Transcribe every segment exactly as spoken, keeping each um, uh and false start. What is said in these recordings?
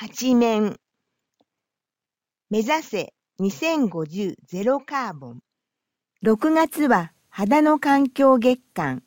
八面。目指せにせんごじゅうゼロカーボン。ろくがつは秦野環境月間。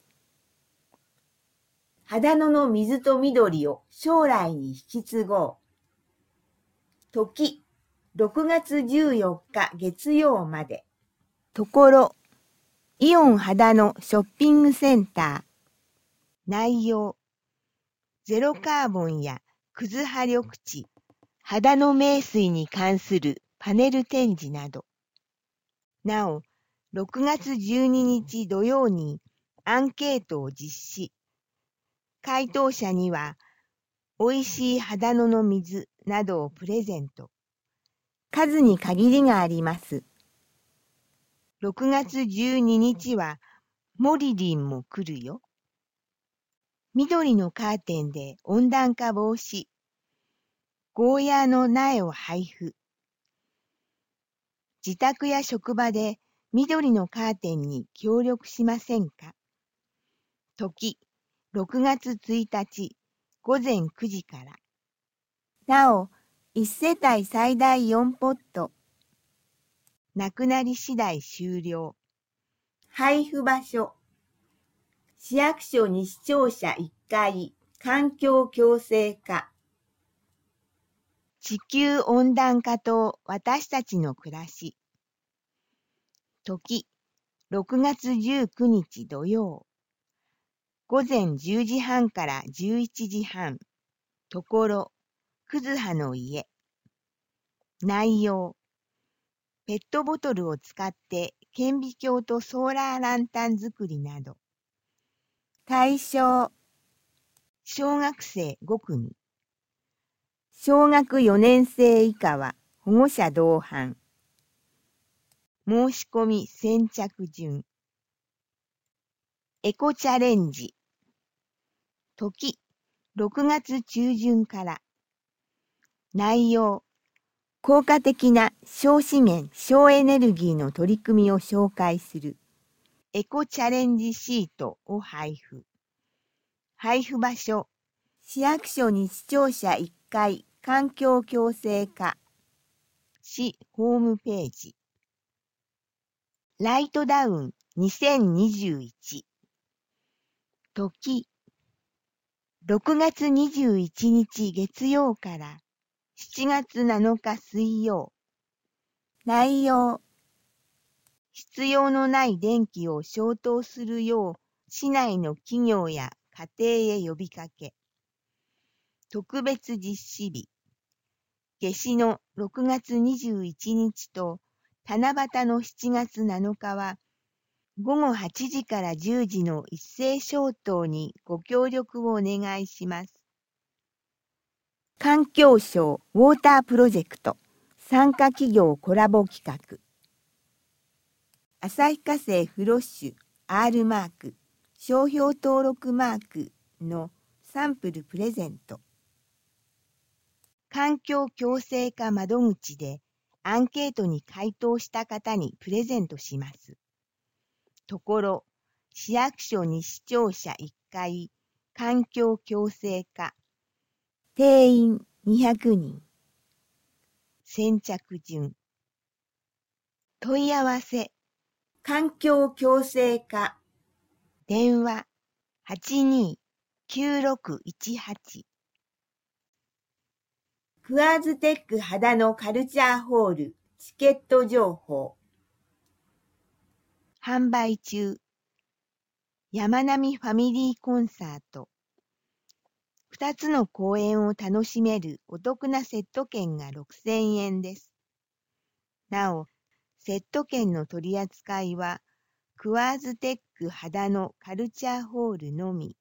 秦野の水と緑を将来に引き継ごう。時、ろくがつじゅうよっか月曜まで。ところ、イオン秦野ショッピングセンター。内容、ゼロカーボンやくず波緑地、秦野名水に関するパネル展示など。なお、ろくがつじゅうににち土曜にアンケートを実施。回答者には、おいしい秦野の水などをプレゼント。数に限りがあります。ろくがつじゅうににちは、モリリンも来るよ。緑のカーテンで温暖化防止。ゴーヤーの苗を配布。自宅や職場で緑のカーテンに協力しませんか？時、ろくがつついたち、ごぜんくじから。なお、いち世帯最大よんポット。なくなり次第終了。配布場所。市役所西庁舎いっかい、環境共生課。地球温暖化と私たちの暮らし。時、ろくがつじゅうくにち土曜。ごぜんじゅうじはんからじゅういちじはん。ところ、くずはの家。内容、ペットボトルを使って顕微鏡とソーラーランタン作りなど。対象、小学生ごくみ。小学よねん生以下は保護者同伴。申し込み先着順。エコチャレンジ。時、ろくがつちゅうじゅんから。内容、効果的な省資源・省エネルギーの取り組みを紹介する。エコチャレンジシートを配布。配布場所、市役所西庁舎いっかい、環境共生課。市ホームページ。ライトダウンにせんにじゅういち。時、ろくがつにじゅういちにち月曜からしちがつなのか水曜。内容、必要のない電気を消灯するよう市内の企業や家庭へ呼びかけ。特別実施日。夏至のろくがつにじゅういちにちと七夕のしちがつなのかはごごはちじからじゅうじの一斉消灯にご協力をお願いします。環境省ウォータープロジェクト参加企業コラボ企画。旭化成フロッシュ アール マーク商標登録マークのサンプルプレゼント。環境共生課窓口でアンケートに回答した方にプレゼントします。ところ、市役所西庁舎いっかい、環境共生課。定員にひゃくにん。先着順。問い合わせ。環境共生課。電話はちにーきゅうろくいちはち。クアーズテック秦野カルチャーホールチケット情報。販売中。山並ファミリーコンサート。ふたつの公演を楽しめるお得なセット券がろくせんえんです。なお、セット券の取り扱いは、クワーズテック秦野カルチャーホールのみ。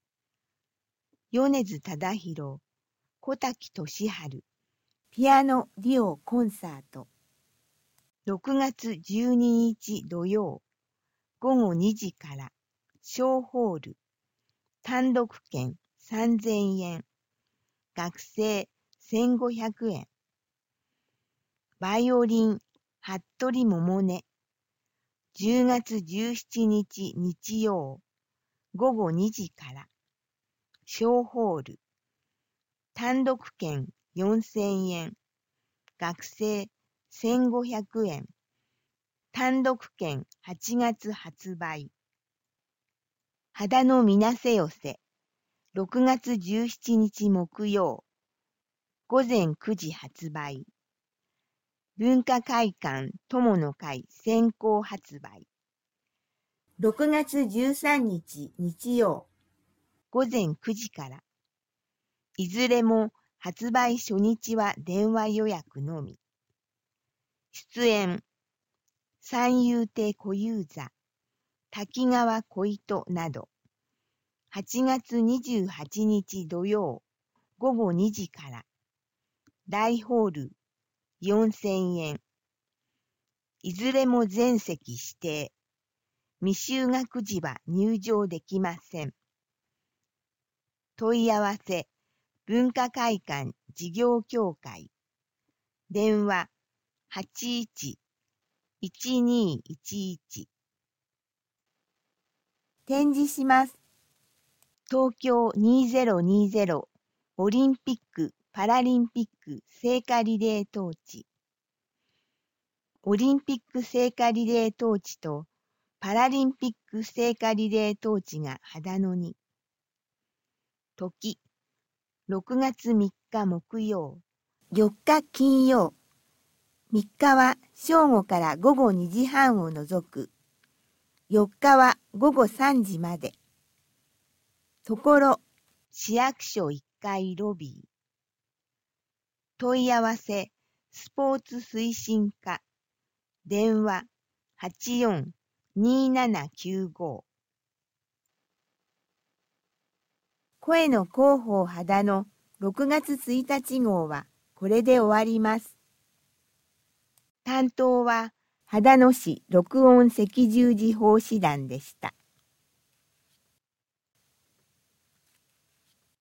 米津忠宏、小滝俊治、ピアノデュオコンサート。ろくがつじゅうににち土曜、ごごにじから、小ホール、単独券さんぜんえん、学生せんごひゃくえん。バイオリン、服部百音、じゅうがつじゅうしちにち日曜、ごごにじから、小ホール、単独券よんせんえん、学生せんごひゃくえん、単独券はちがつ発売。秦野みなせ寄せ、ろくがつじゅうしちにち木曜、ごぜんくじ発売。文化会館友の会先行発売。ろくがつじゅうさんにち日曜、ごぜんくじから。いずれも発売初日は電話予約のみ。出演、三遊亭小遊三、滝川小糸など。はちがつにじゅうはちにち土曜、ごごにじから。大ホール、よんせんえん。いずれも全席指定。未就学時は入場できません。問い合わせ、文化会館事業協会。電話、はちいち いちにいちいち。展示します。東京にせんにじゅうオリンピック・パラリンピック聖火リレートーチ。オリンピック聖火リレートーチとパラリンピック聖火リレートーチが秦野に。時、ろくがつみっか木曜、よっか金曜。みっかは正午からごごにじはんを除く。よっかはごごさんじまで。ところ、市役所いっかいロビー。問い合わせ、スポーツ推進課。電話、はちよん にーななきゅうご。声の広報秦野ろくがつついたち号はこれで終わります。担当は秦野市録音赤十字奉仕団でした。